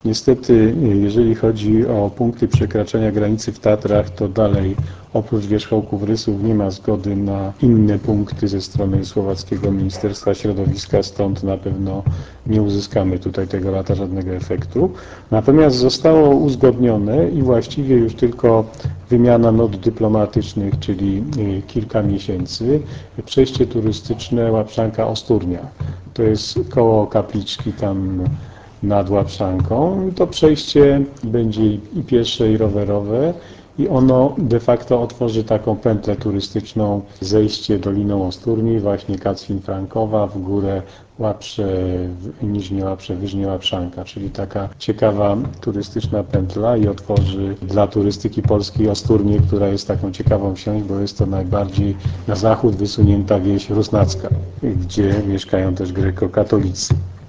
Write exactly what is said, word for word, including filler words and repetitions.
Niestety, jeżeli chodzi o punkty przekraczania granicy w Tatrach, to dalej oprócz wierzchołków rysów nie ma zgody na inne punkty ze strony słowackiego Ministerstwa Środowiska, stąd na pewno nie uzyskamy tutaj tego lata żadnego efektu. Natomiast zostało uzgodnione i właściwie już tylko wymiana not dyplomatycznych, czyli kilka miesięcy, przejście turystyczne Łaprzanka-Osturnia. To jest koło kapliczki tam nad Łaprzanką. To przejście będzie i piesze, i rowerowe i ono de facto otworzy taką pętlę turystyczną, zejście Doliną Osturni, właśnie Kacwin-Frankowa, w górę Łaprze, Niżnie Łaprze, Wyżnie Łaprzanka, czyli taka ciekawa turystyczna pętla i otworzy dla turystyki polskiej Osturnię, która jest taką ciekawą wsią, bo jest to najbardziej na zachód wysunięta wieś rusnacka, gdzie mieszkają też grekokatolicy.